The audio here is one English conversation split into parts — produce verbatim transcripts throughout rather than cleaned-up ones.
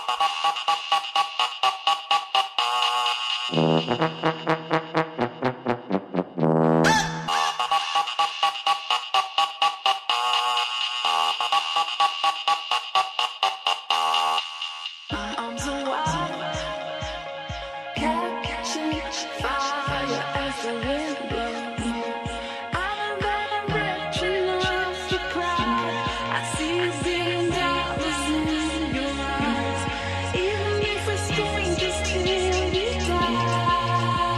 Even if we're strangers till we die.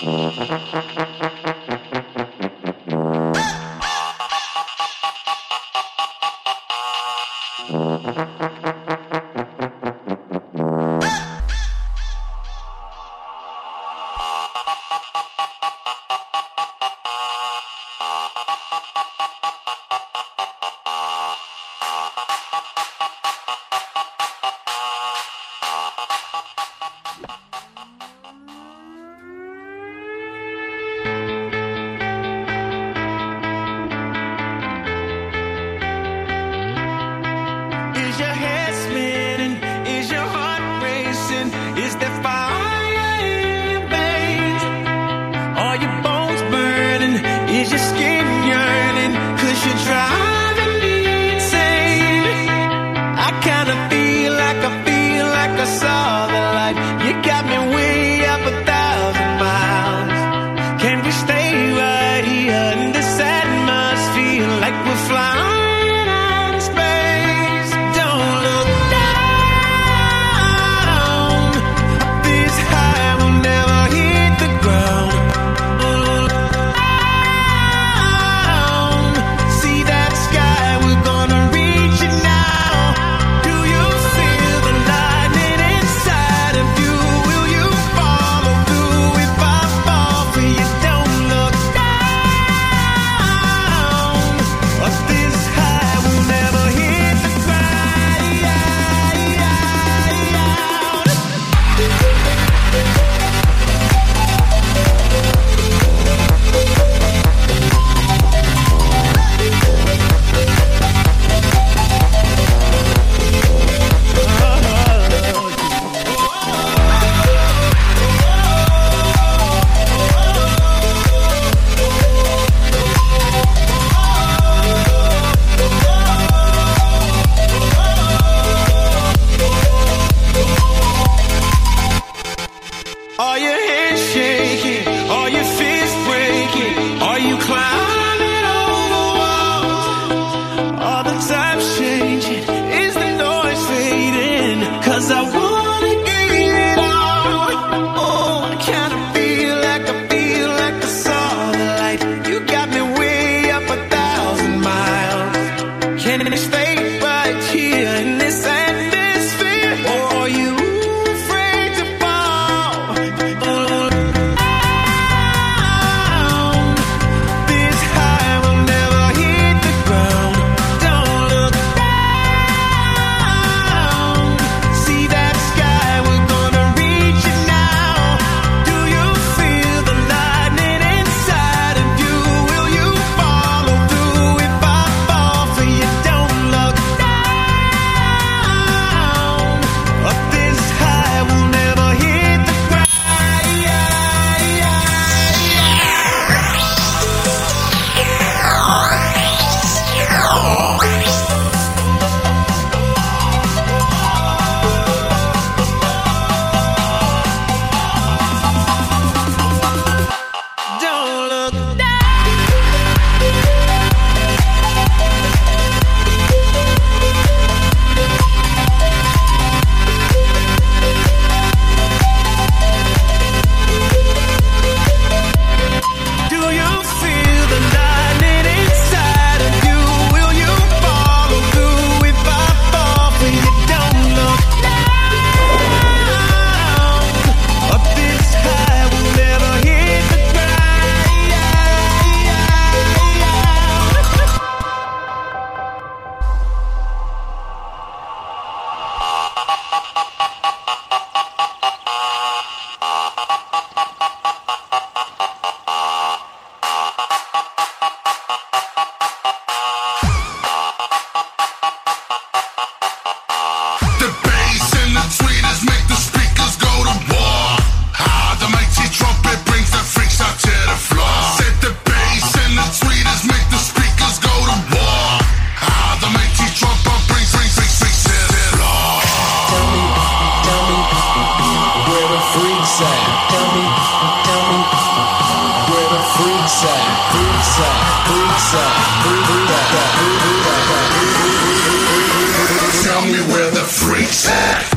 Tell me where the freaks at.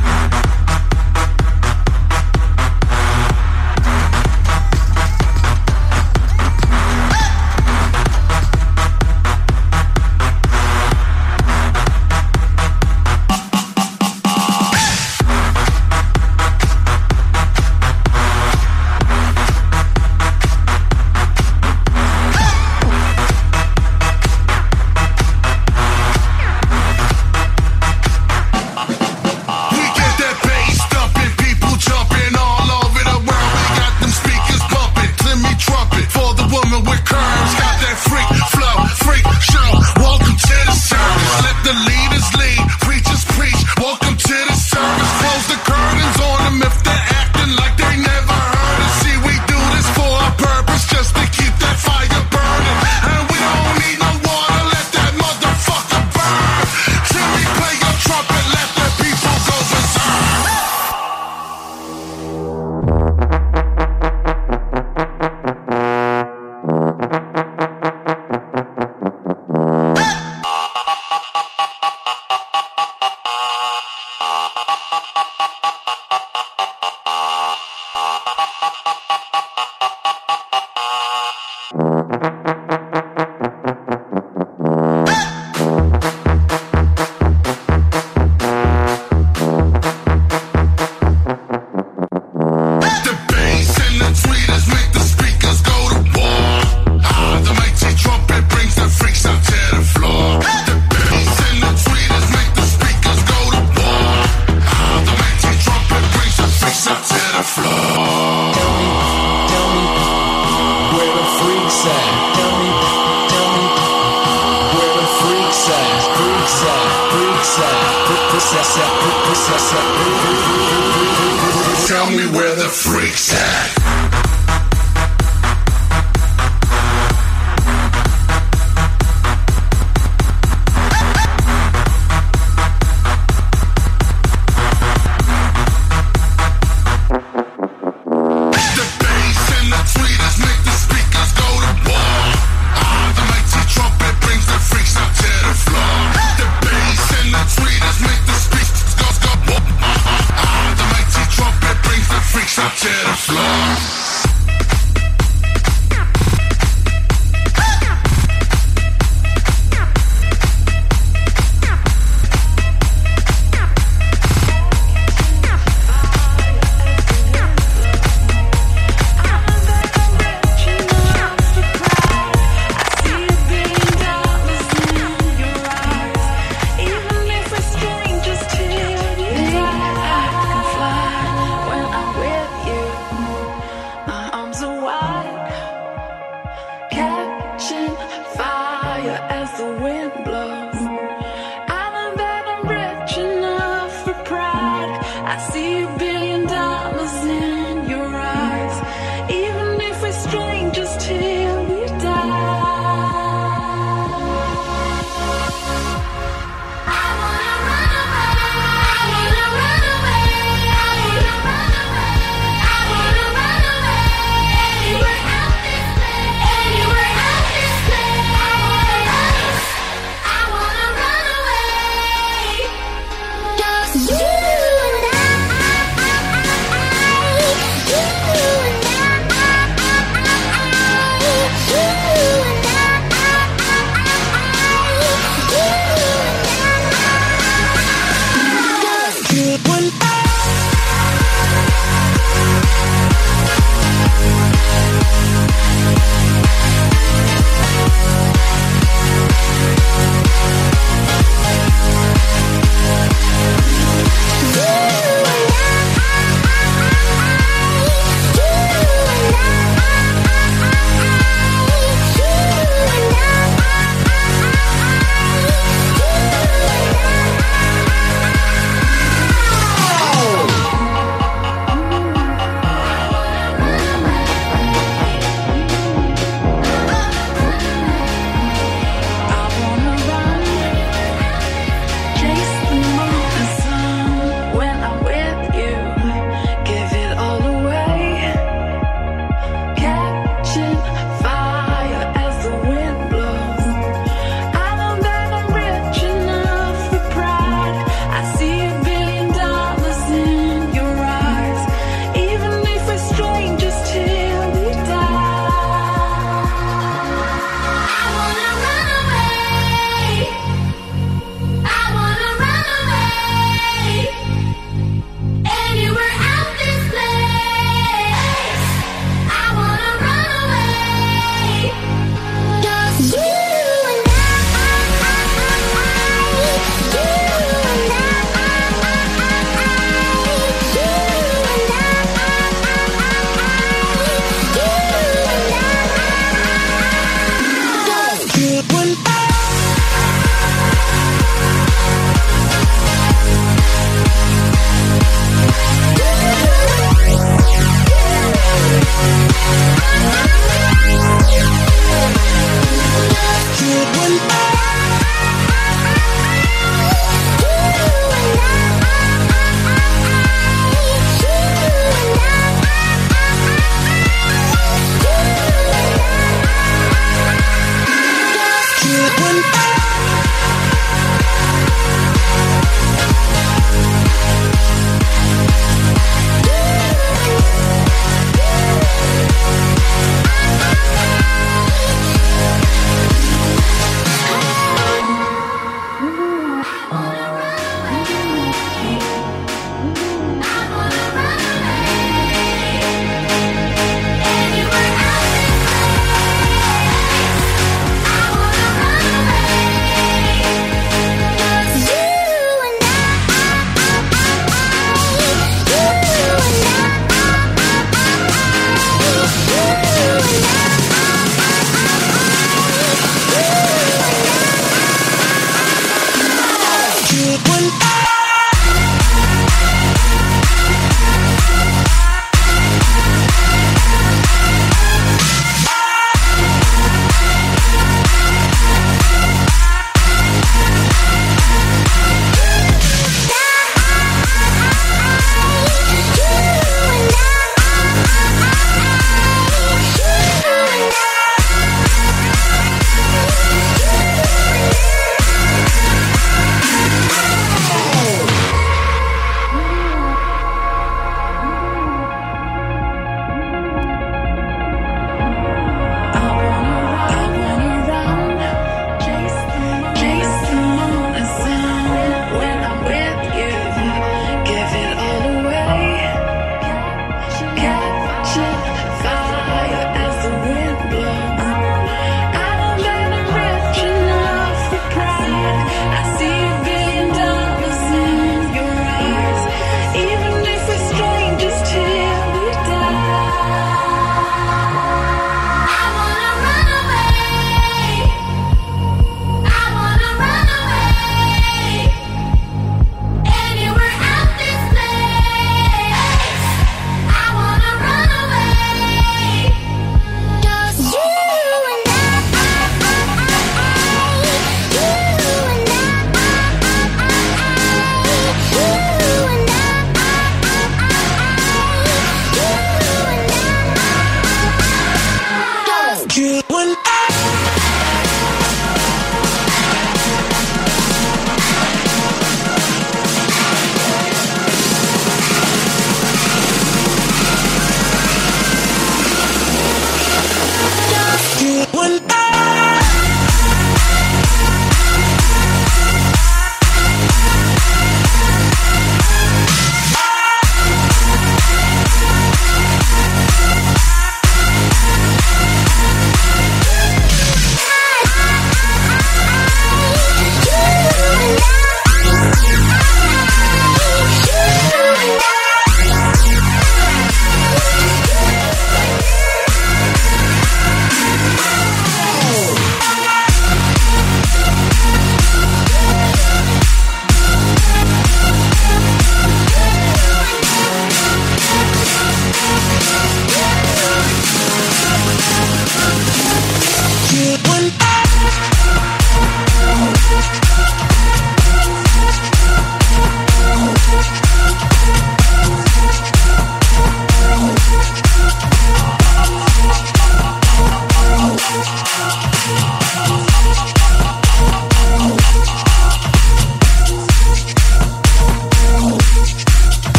Tell me where the freaks at.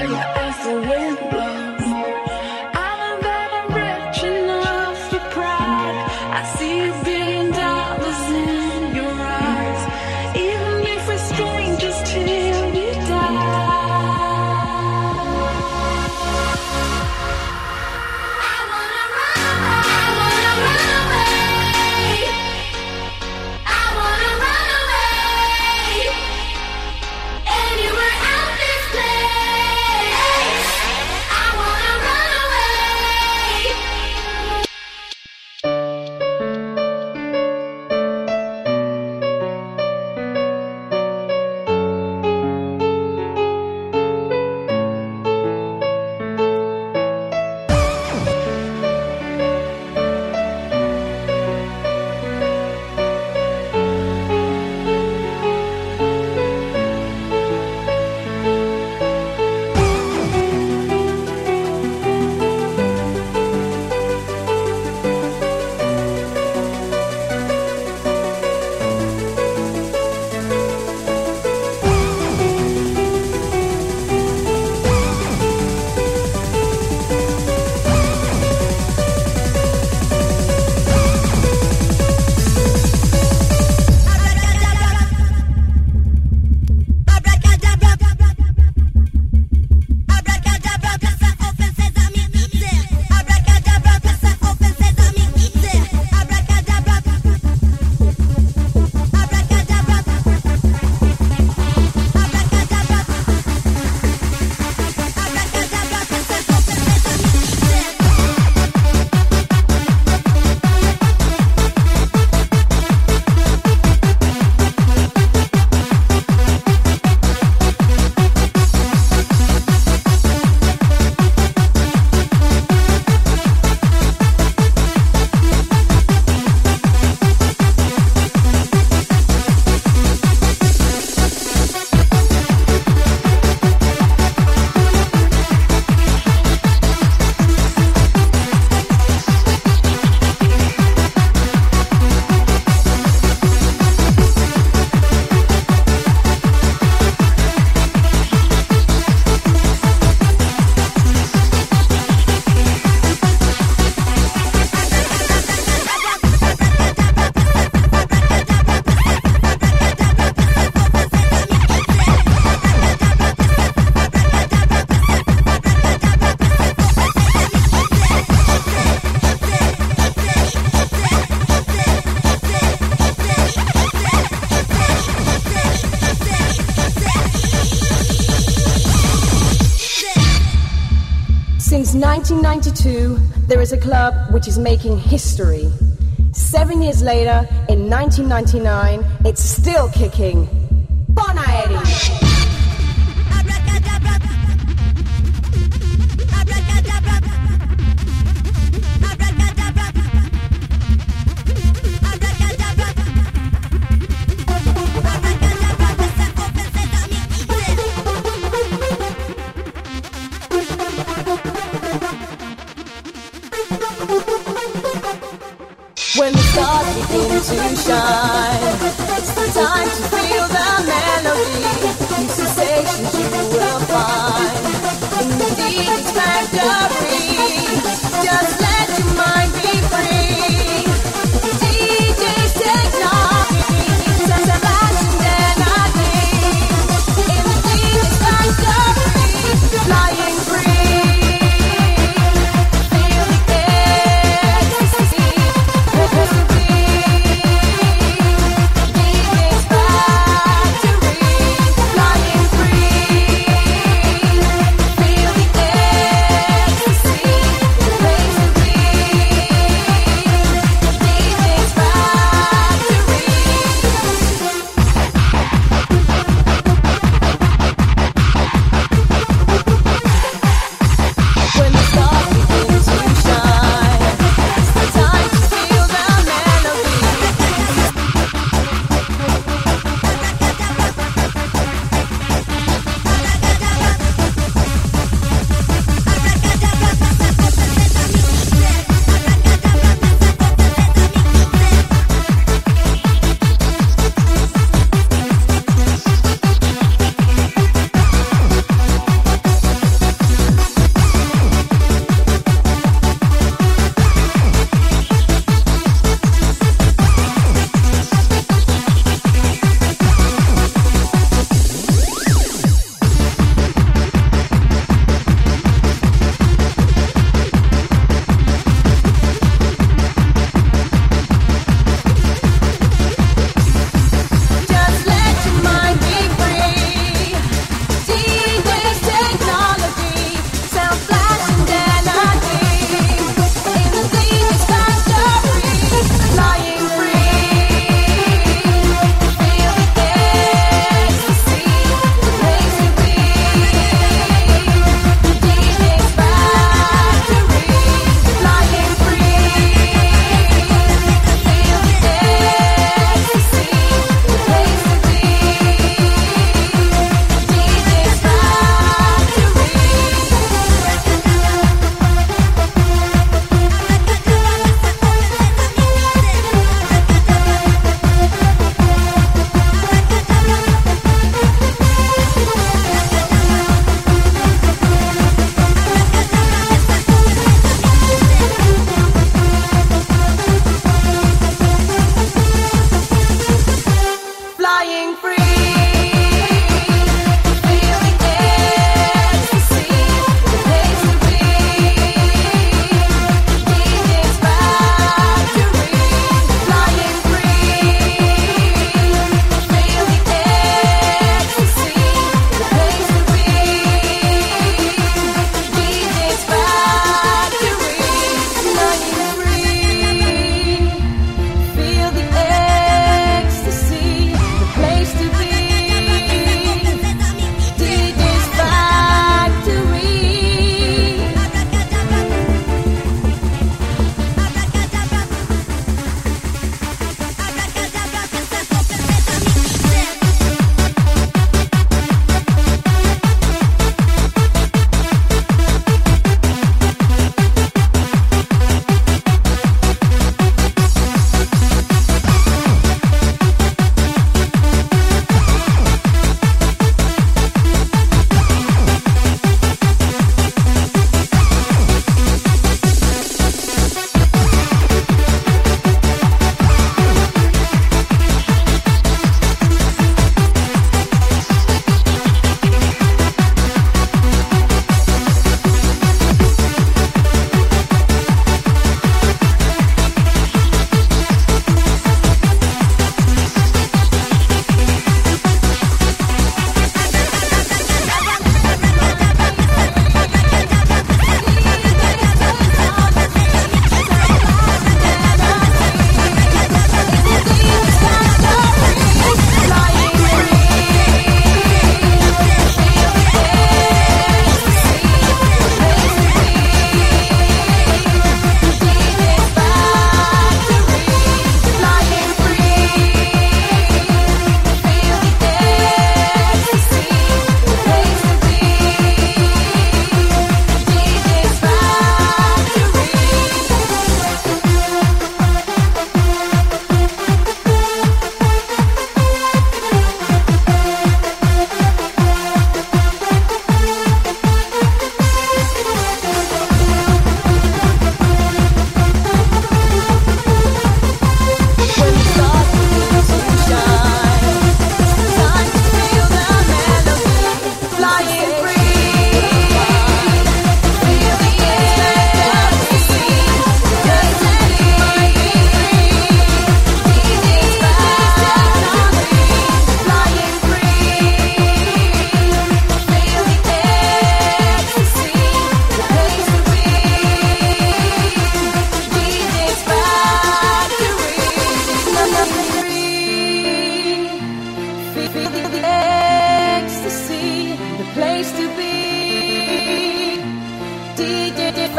nineteen ninety-two, there is a club which is making history. Seven years later, in nineteen ninety-nine, it's still kicking. Bon Aeri! When the stars begin to shine, it's the time to feel the melody. New sensations you will find in the deepest factory. Just let your mind be free. D J's technology, such a passion energy. In the deepest factory, flying free. Feel the ecstasy. Feel the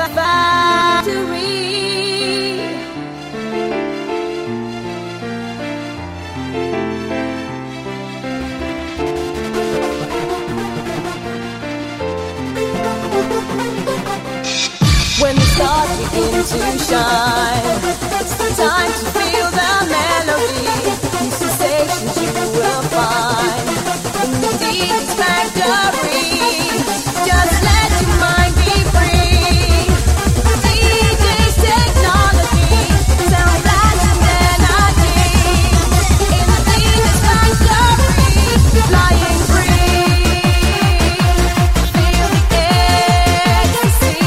factory. When the stars begin to shine, it's the time to feel the melody. New sensations you will find in the deepest factory. Just let your mind be free. D J's technology, sound blasting energy. In the deepest factory, flying free. Feel the ecstasy.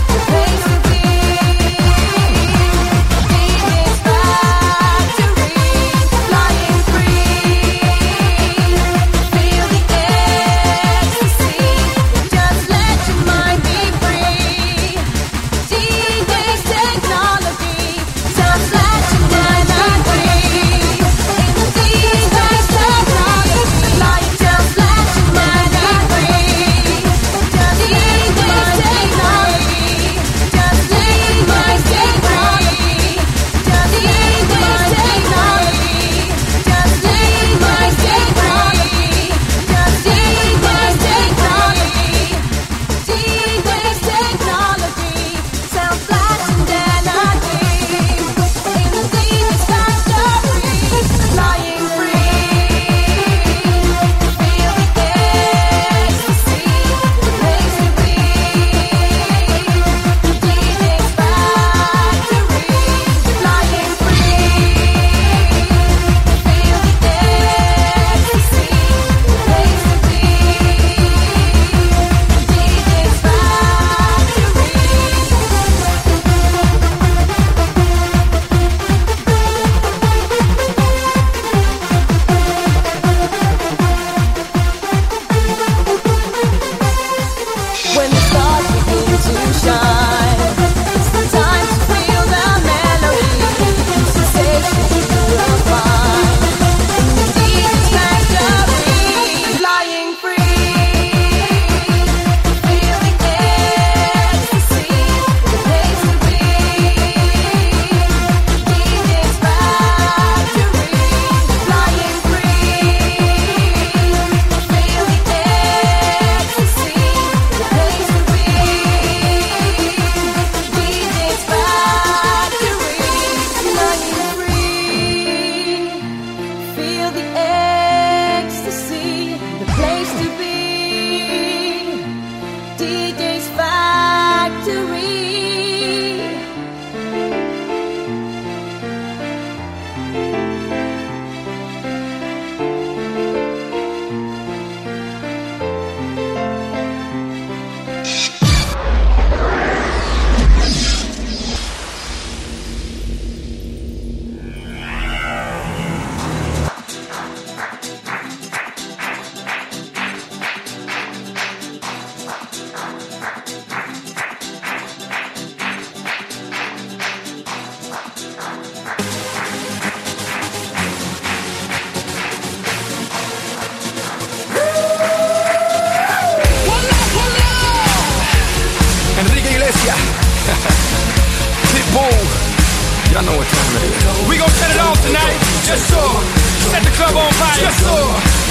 Y'all know what time it is. We gon' set it off tonight. Yes, sir. Set the club on fire. Yes, sir.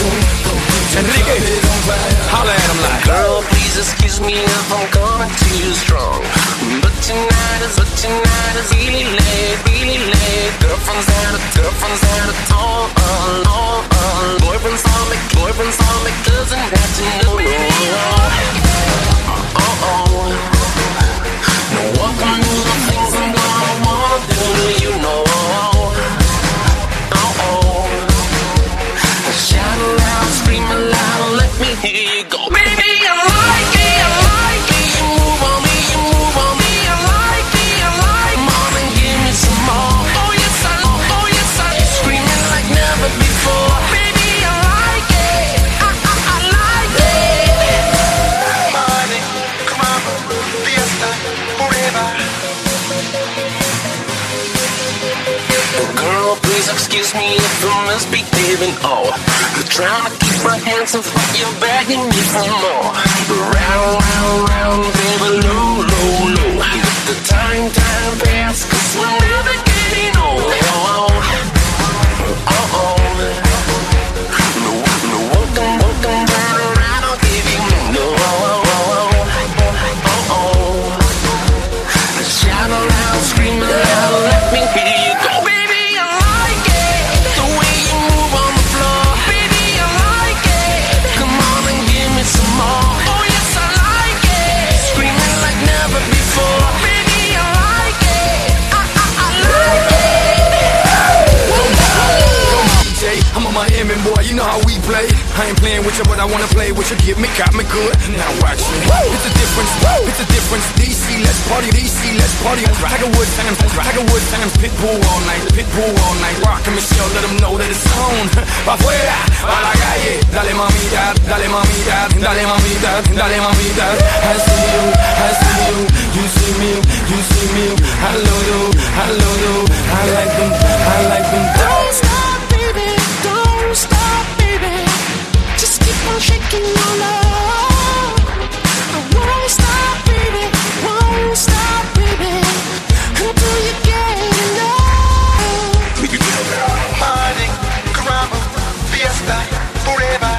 Enrique, holla at him like. Girl, please excuse me if I'm coming too strong. But tonight is, but tonight is really late, really late. Girlfriend's out of, girlfriend's out of town. Uh, uh, uh. Boyfriend's on me, boyfriend's on me. Doesn't have to know. Uh oh. No, welcome to the things I'm gonna wanna do. You know. Uh oh. Shout aloud, scream aloud, let me hear you go. Baby, I like it, I like it. You move on me, you move on me. I like it, I like it. Come on and give me some more. Oh yes, I, oh yes, I. You're screaming like never before. Baby, I like it, I, I, I like it. Money, come on, fiesta, forever. Girl, please excuse me if I'm misbehaving. Oh, you're trying to keep my hands off, but you're begging me for more. Round, round, round, baby, low, low, low. fast, cause we're never getting old. Uh-oh. No, no, won't come, won't come down around, I'll give you no. Uh-oh. Shout around, scream aloud, let me hear you go. Baby, I like it, the way you move on the floor. Baby, I like it, come on and give me some more. Oh yes, I like it, screaming like never before. Baby, I like it, I, I, I like it. D J, I'm a Miami boy, you know how we play. I ain't playing with you, but I wanna play with you. Get me, got me good. Now watch me. It's a difference, it's a difference. D C, let's party. D C, let's party. Tiger Woods times, Tiger Woods times. Pitbull all night, Pitbull all night. Rock and Michelle, let them know that it's on. Pa' fuera, pa' la calle. Dale mamita, dale mamita, dale mamita, dale mamita. I see you, I see you, you see me, you see me. I love you, I love you. I like them, I like them. Don't stop, baby, don't stop, baby. Just keep on shaking your love. I won't stop, baby, won't stop, baby, until you get enough. Party, caramba, fiesta, forever.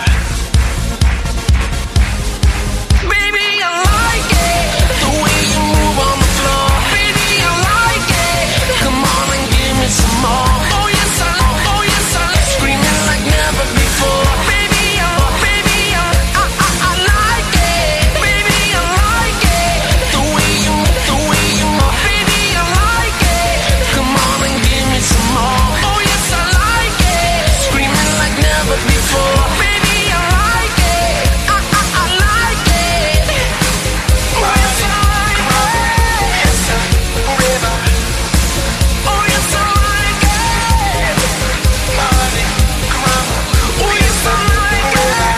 Baby, I like it, the way you move on the floor. Baby, I like it, come on and give me some more. Oh yes, I, oh yes, I, screaming like never before. Baby, I, baby, I, I, I, I like it. Baby, I like it, the way you, the way you move. Baby, I like it, come on and give me some more. Oh yes, I like it, screaming like never before. Baby, I like it, I, I, I like it. Oh yes, I like it. Fiesta, forever. Oh yes, I like it. Party, caramba, Oh yes, I like it.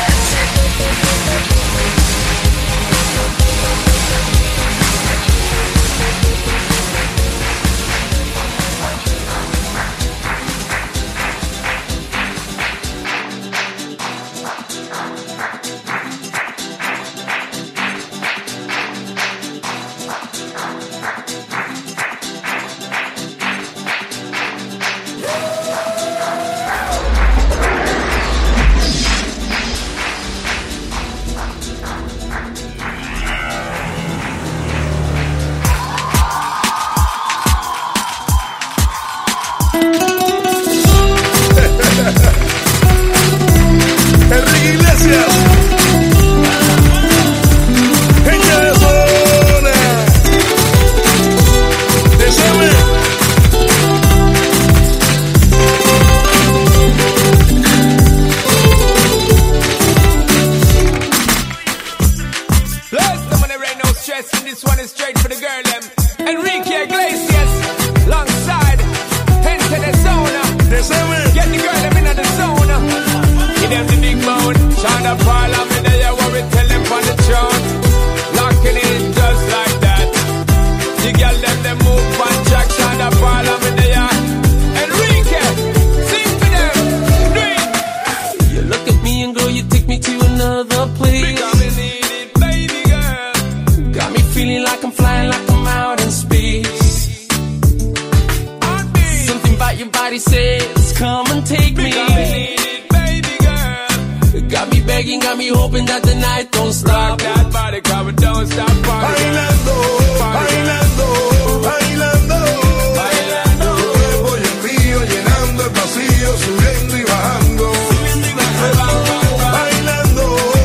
Enrique Iglesias. Peña de zona. ¿Te sabe? Bless them when there ain't no stress, and this one is straight for the girl them. Enrique Iglesias, alongside Enter the Zona. ¿Te sabe? Get the girl them in the zona. Give them the big bone. Shine up all of me there, what we tell them on the throne. Locking in just like that. The girl them, they move on track. Shine up all of me there. Enrique, sing for them. Do it. You look at me and girl, you take me to another place. Because we need it, baby girl. Got me feeling like I'm flying, like I'm out in space. On me. Something about your body says, come and take me. Because we need it, baby girl. Got me begging, got me hoping that the night don't stop. Rock that body, cause we don't stop partying. Bailando, bailando, bailando. Bailando. Tu cuerpo y el mío llenando el vacío, subiendo y bajando. Bailando,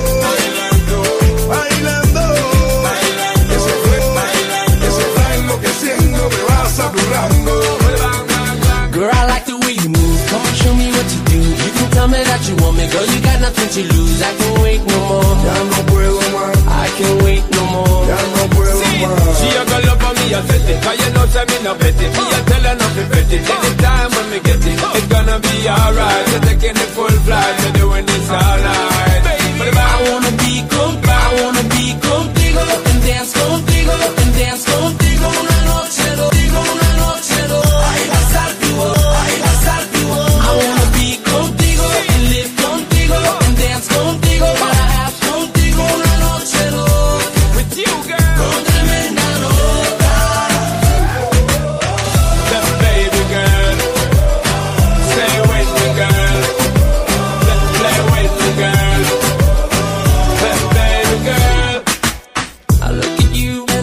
bailando, ese cuerpo, ese está enloqueciendo, me va saturando. Girl, I like the way you move. Come and show me what you do. You can tell me that you want me, girl. You got nothing to lose. I can't wait no more. Ya no puedo más, I can't wait no more. ya no puedo más. She a go love for me, I set it. Cause you know say me no bet it. Me a tell her not to bet it. Anytime when me get it, it's gonna be alright. We're taking the full flight, we're doing this all night. But if I I wanna be contigo, I wanna be contigo and dance contigo and dance contigo una noche, contigo una noche, ahí va a estar vivo, ahí va a estar vivo. I wanna be contigo and live contigo and dance contigo, para have contigo una noche, with you, girl. con tremenda nota.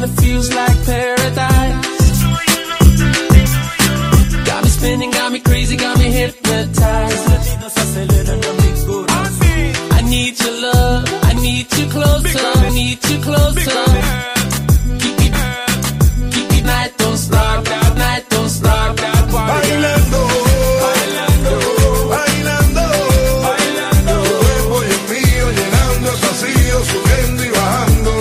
it feels like paradise. Got me spinning, got me crazy, got me hypnotized. I need your love, I need you closer, I need you closer. Keep me, keep me, night don't stop, night don't stop. Bailando, bailando, bailando, bailando. Tu cuerpo y el mío llenando el vacío, subiendo y bajando.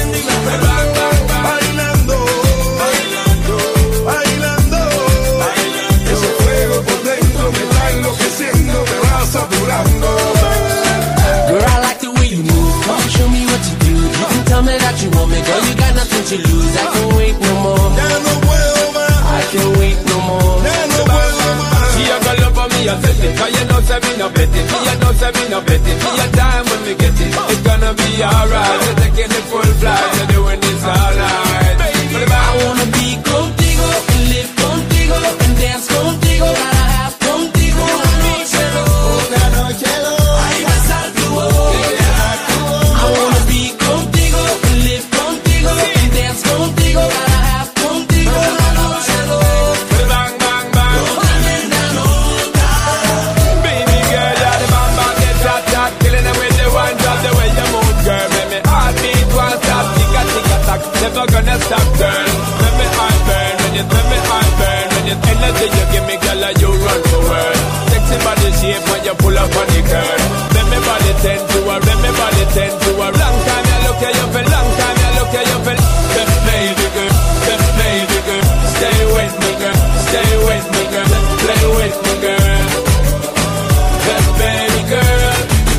Bailando, bailando, bailando, bailando. Ese fuego por dentro me está enloqueciendo, me va saturando. Girl, I like the way you move. Come on, show me what you do. You can tell me that you want me, girl. You got nothing to lose. I can't wait no more. Ya no puedo más, I can't wait no more. ya no puedo más. She a go love for me and set it, 'cause you know say me no bet it. Me a know say me no bet it. Me a time when me get it, it's gonna be alright. We're taking the full flight, we're doing this all night. I wanna be contigo and live contigo and dance contigo. Gotta have contigo una noche loca. Una noche loca. Ay, besar tu boca. I wanna be contigo and live contigo and dance contigo. Gotta have contigo una noche loca. Bang, bang, bang. Una nena loca. Baby girl, you're the man back, get that, that. Killing them with the one drop, the way you move, girl. Make me heartbeat won't stop, tick a tick a tack. Never gonna stop, girl. Make me heart burn, when you make me heart burn. When you energy you give me, girl, like you run for world. Sexy body shape when you pull up on the curl. Make me body tend to her, make me body tend to her. Long time you look at you for, long time you look at you for. Baby girl, baby girl, stay with me, girl, stay with me, girl, play with me, girl. Baby girl.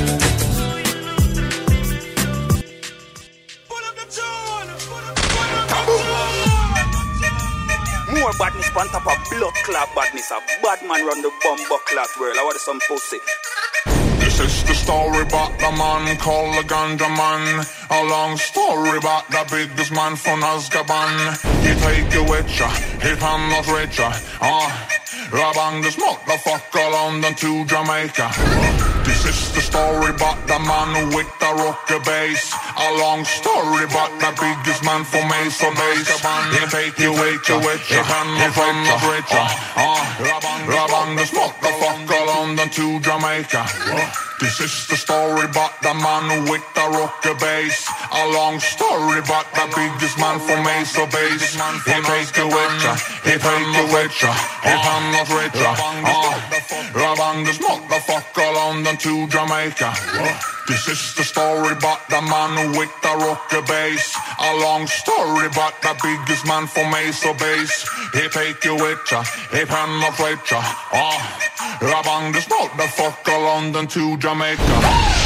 More badness on top of blood clot badness. A bad man run the bumbo clot world. I want some pussy. This is the story about the man called the Ganja Man. A long story about the biggest man from Azkaban. He take you with ya, he can not reach ya. Ah, Rabang this motherfucker London to Jamaica. This is the story about the man with the rocker bass. A long story about the biggest man from Mesa Base. He take you with ya, he can not reach ya. Ah, Rabang this motherfucker London to Jamaica. This is the story about the man with the rocker bass. A long story about the biggest man from Mesa Base. He take you with ya, he take you with ya, he can not reach ya. Ah, Rabang this motherfucker London to Jamaica. This is the story about the man with the rocker bass. A long story about the biggest man from Mesa Base. He take you with ya, he can not reach ya. Ah, Rabang this motherfucker London to Jamaica.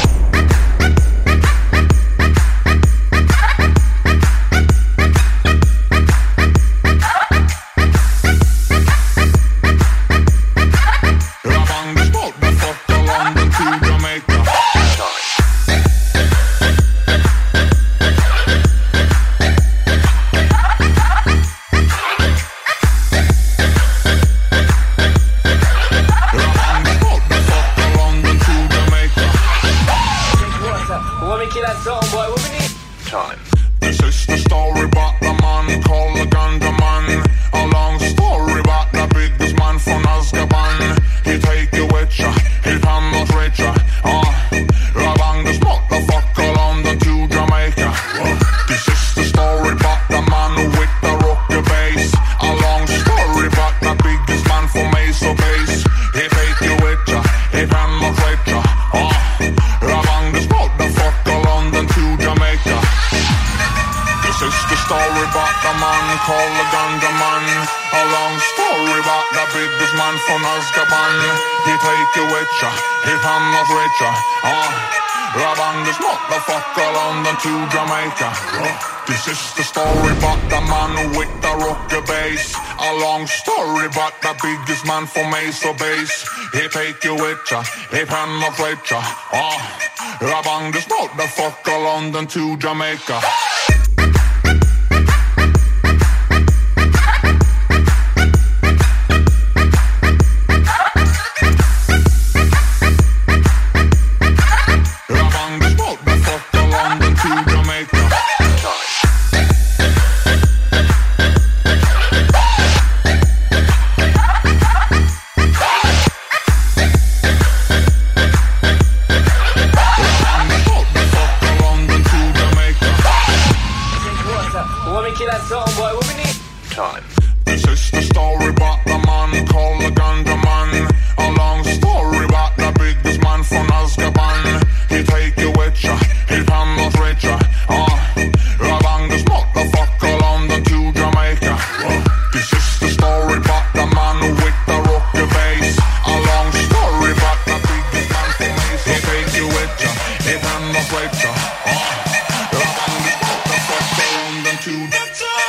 This is the story about the man called the Ganja Man. A long story about the biggest man from Azkaban. He take you with ya, he cannot reach ya. Ah, Rabang this motherfucker London to Jamaica. This is the story about the man with the rocker bass. A long story about the biggest man from Mesa Base. He take you with ya, he cannot reach ya. Ah, Rabang this motherfucker London to Jamaica. This is the story about the man called the Ganja Man. A long story about the biggest man from Azkaban. He take you with ya, he cannot reach ya. Ah, Rabang this motherfucker London to Jamaica. This is the story about the man with the rocker bass. A long story about the biggest man from Mesa Base. He take you with ya, he cannot reach ya. Ah, Rabang this motherfucker London to Jamaica. Rabang this motherfucker London to Jamaica. Make it that song, boy. What we need? Time. This is the story about the man called the Ganja Man. A long story about the biggest man from Azkaban. He take you with ya, he can not reach ya. Uh, Rabang this motherfucker London to Jamaica. Uh, this is the story about the man with the rocky bass. A long story about the biggest man from Ace. He take you with ya, he can not reach ya. Uh, Rabang this motherfucker London to Jamaica.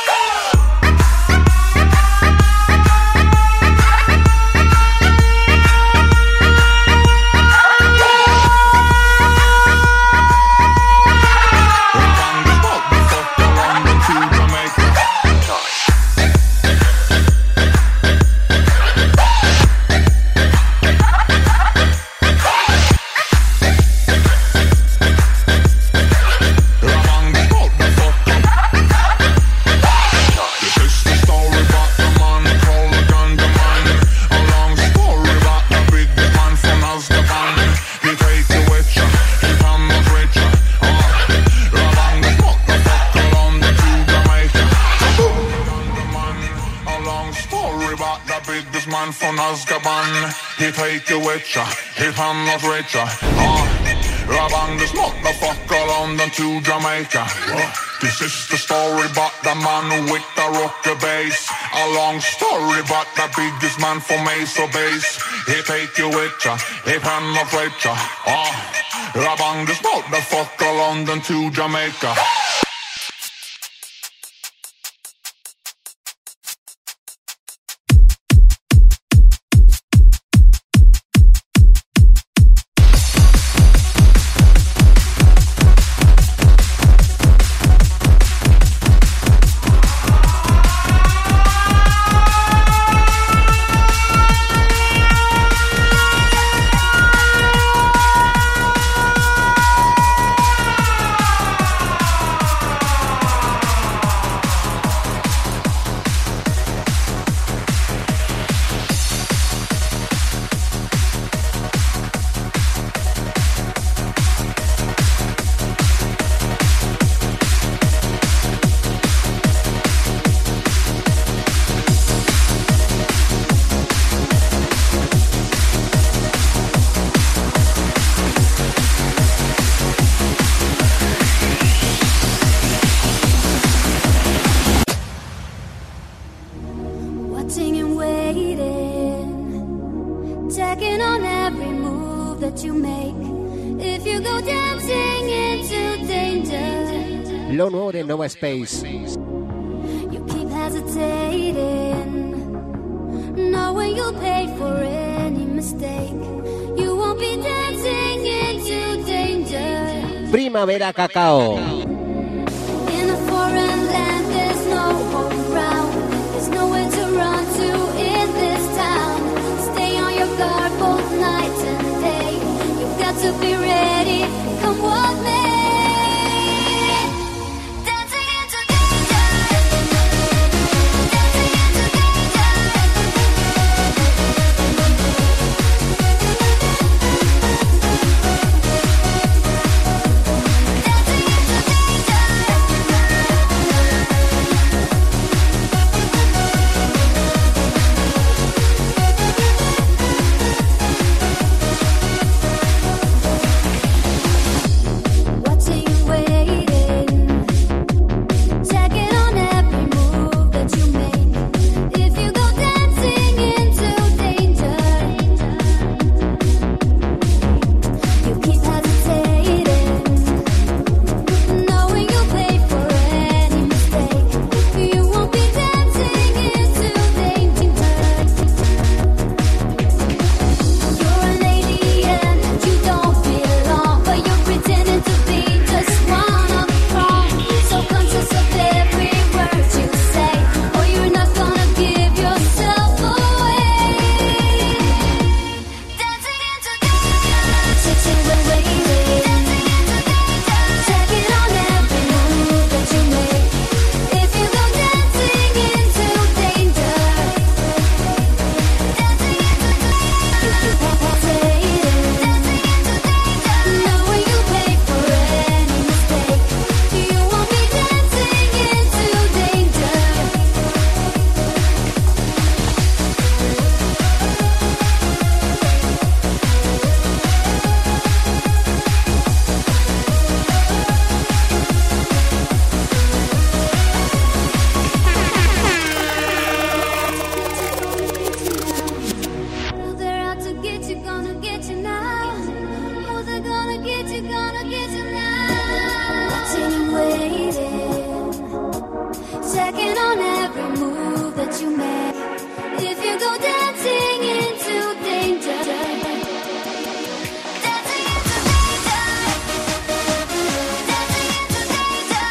From Azkaban, he take you with ya, he can not reach ya. Uh, Rabang this motherfucker London to Jamaica. Uh, this is the story about the man with the rocky bass. A long story about the biggest man from Mesa Base. He take you with ya, he can not reach ya. Uh, Rabang this motherfucker London to Jamaica. Lo nuovo di Nova Space. You keep hesitating, knowing you'll pay for any mistake. You won't be dancing into danger. Primavera Cacao. In a foreign land, there's no holy ground. There's nowhere to run to in this town. Stay on your guard both night and day. You've got to be ready, come what may. Dancing into danger. checking on every move that you make. If you go dancing into danger, dancing into danger, dancing into danger.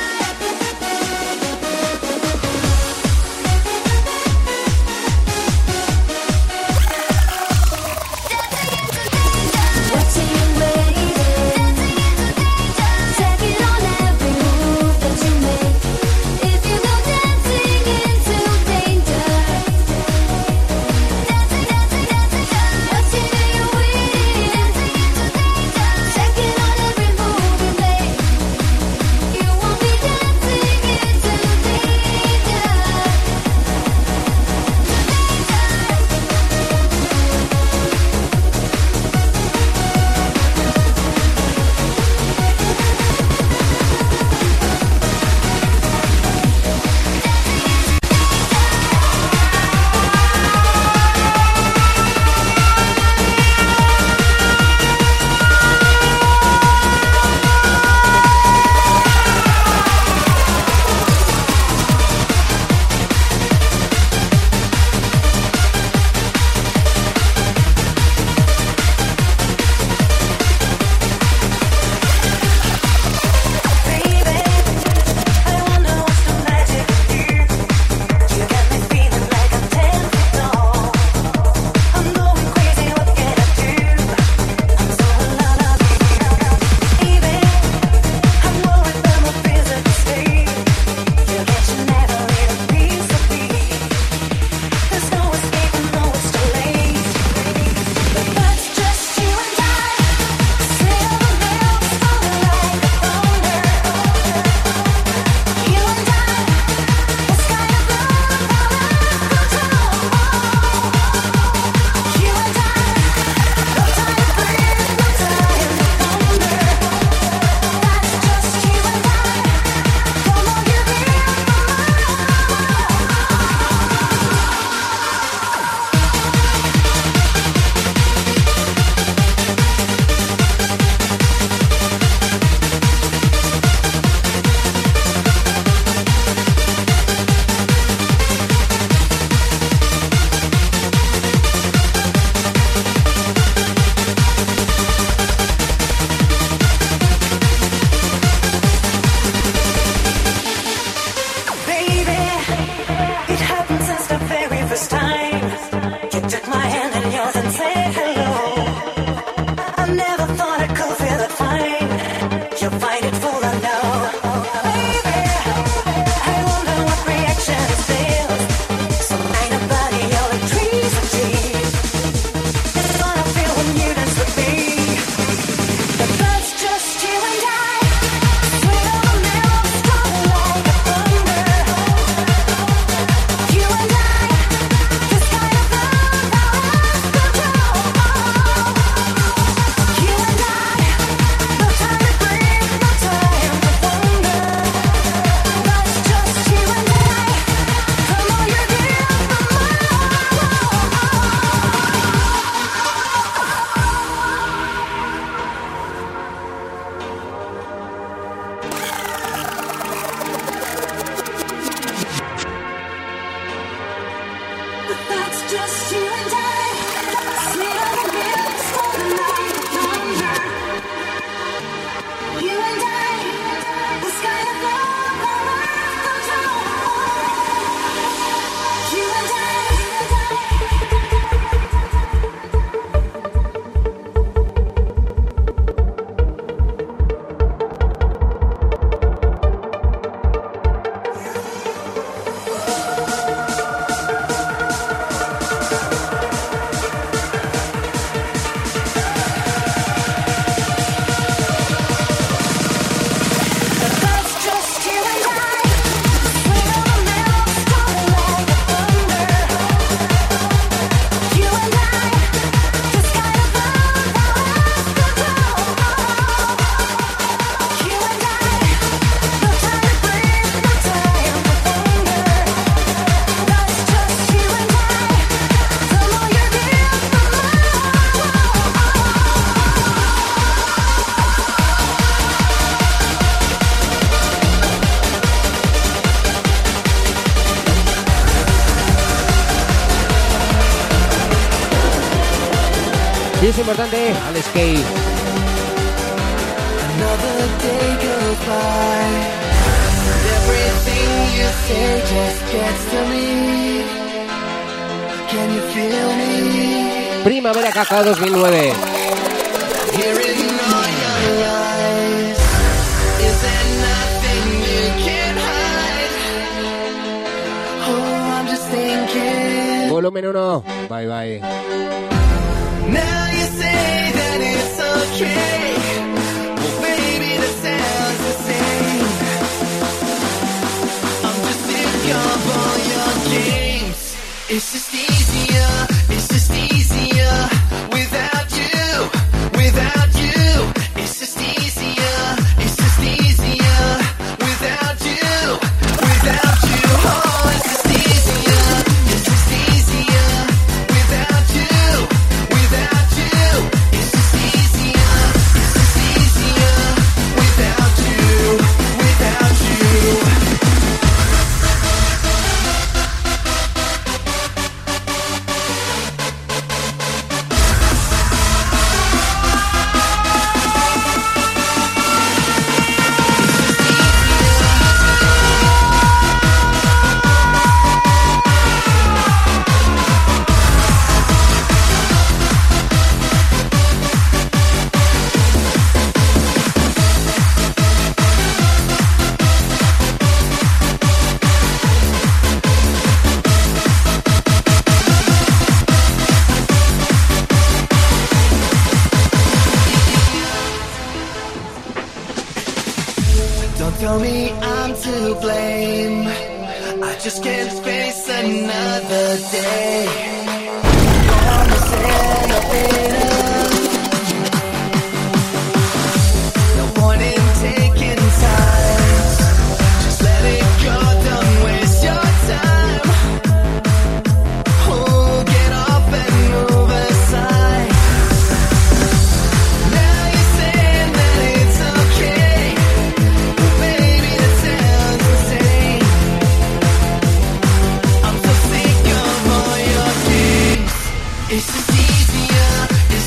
Watching you waiting, dancing into danger, checking on every move that you make. If you go dancing into danger, dancing, dancing, dancing, watching you waiting, dancing into danger, checking on every move you make. You won't be dancing into danger. Sí, es importante, al skate. Another day goes by. Everything you say just gets to me. Can you feel me? Primavera Cacao dos mil nueve. Hearing all your lies. Is there nothing you can hide? Oh, I'm just thinking. Volumen uno. Bye bye. Now you say that it's okay. Well, baby, that sounds the same. I'm just sick of all your games. It's just easier, it's just easier without you, without you. It's just easier, it's just easier without you, without you. Oh, it's just easier, it's just easier without you, without you. It's just easier, it's just easier without you, without you. Don't tell me I'm to blame. I just can't face another day. On this elevator, no point in taking sides. Just let it go, don't waste your time. Oh, get off and move aside. Now you're saying that it's okay. Baby, that sounds insane. I'm so sick of all your games. It's just easier,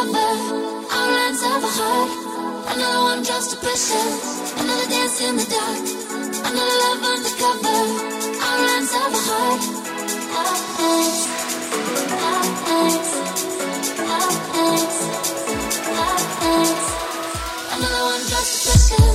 undercover. Outlines of a heart. Another one just to pressure. Another dance in the dark. Another love undercover. Outlines of a heart. Outlines. Outlines. Outlines. Outlines. Another one just to pressure.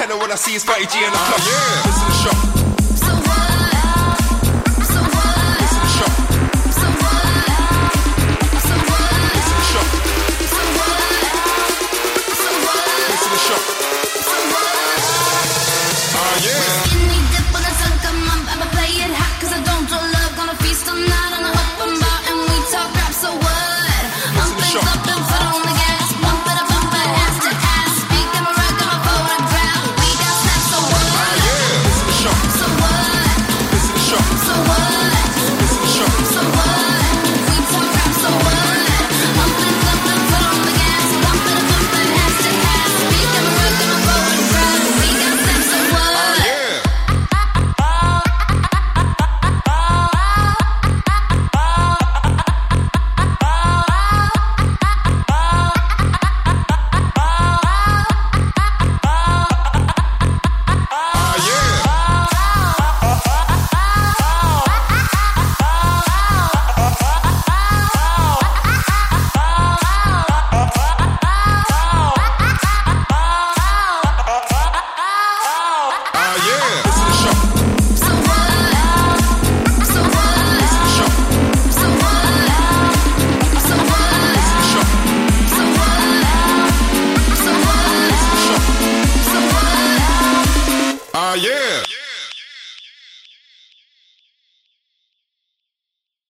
Tell her what I see is Fatty G in the club. Yeah. Listen to the show. So what? So what? Listen to the show. So what? So what? Listen to the show. So what? So what? Listen to the show. So what? Ah, yeah. Skinny dip when the sun come up, I'ma play it hot 'cause I don't do love. Gonna feast all night on the open bar and we talk rap. So what? Pump things up and put on the gas. Bump it up, bump it, ass to ass. Speak of a rock, I'm a photograph. We got snaps. So what? Ah, yeah. Listen to the show. So what? Listen to the show. So what? Listen to the show. So what? We talk rap. So what? Pump things up and put on the gas. Bump it up, bump it, ass to ass. Speak of a rock, I'm a photograph. We got snaps. So what? Yeah. Ah, yeah. Ah, yeah. Listen to the show. So what? So what? Listen to the show. So what? So what? Listen to the show. So what? So what? Listen to the show. So what? Ah, yeah.